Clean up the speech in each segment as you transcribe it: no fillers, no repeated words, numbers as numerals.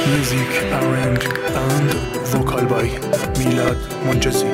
Music arranged and vocal by Milad Monjezi.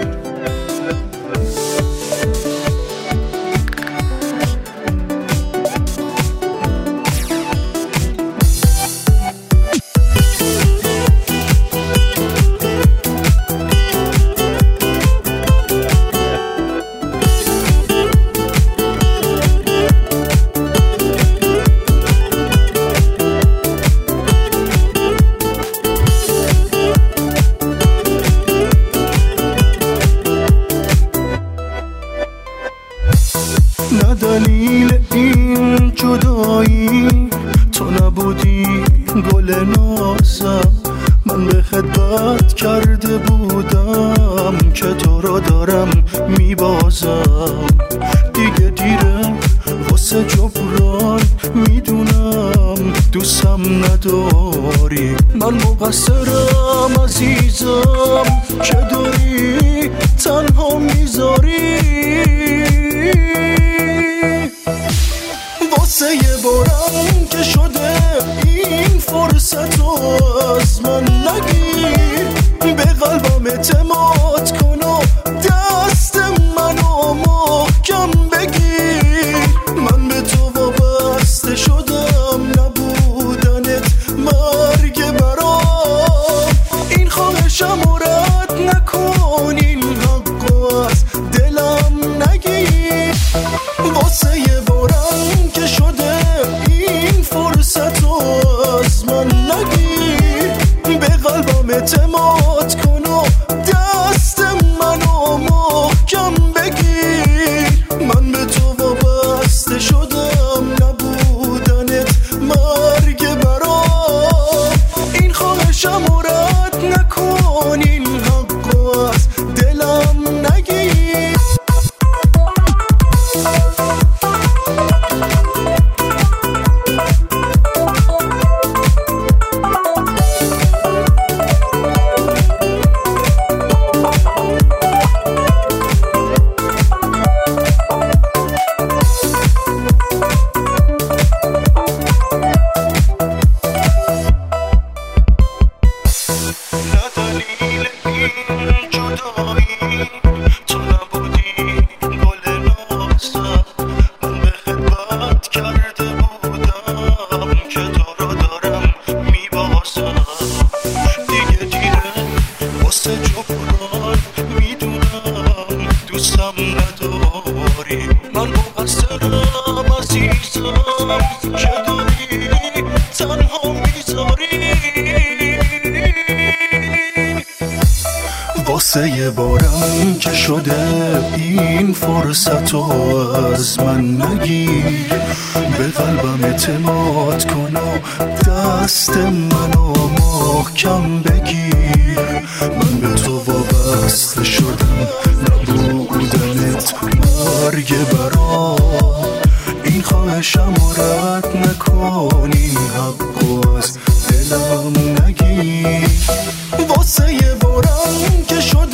نه دلیل این جدایی تو نبودی گل نازم، من به خدمت کرده بودم که تو را دارم میبازم. دیگه دیره واسه جبران، میدونم دوستم نداری، من مقصرم عزیزم که داری تنها میذاری. واسه یه بارم که شده این فرصت رو از من نگیر، به قلبم اعتماد کن و دست منو محکم بگیر. من به تو وابسته شدم، نبودنت مرگ برام. این خواهشم رو رد نکن، این حقو از دلم نگیر. واسه یه بارم که شده این فرصت رو از من نگیر، به قلبم اعتماد کن و دست منو محکم بگیر. من به تو وابسته شدم، نبودنت مرگ برام. این خواهشم رو رد نکن، این حقو از دلم نگیر. دوستم نداری، من مقصرم عزیزم که داری تنها میذاری. واسه یه بارم که شده این فرصت رو از من نگیر، به قلبم اعتماد کن و دست منو محکم بگیر. من به تو وابسته شدم، نبودنت مرگ برام. این خواهشم رو رد نکن، این حقو از دلم نگیر. واسه یه بارم که شد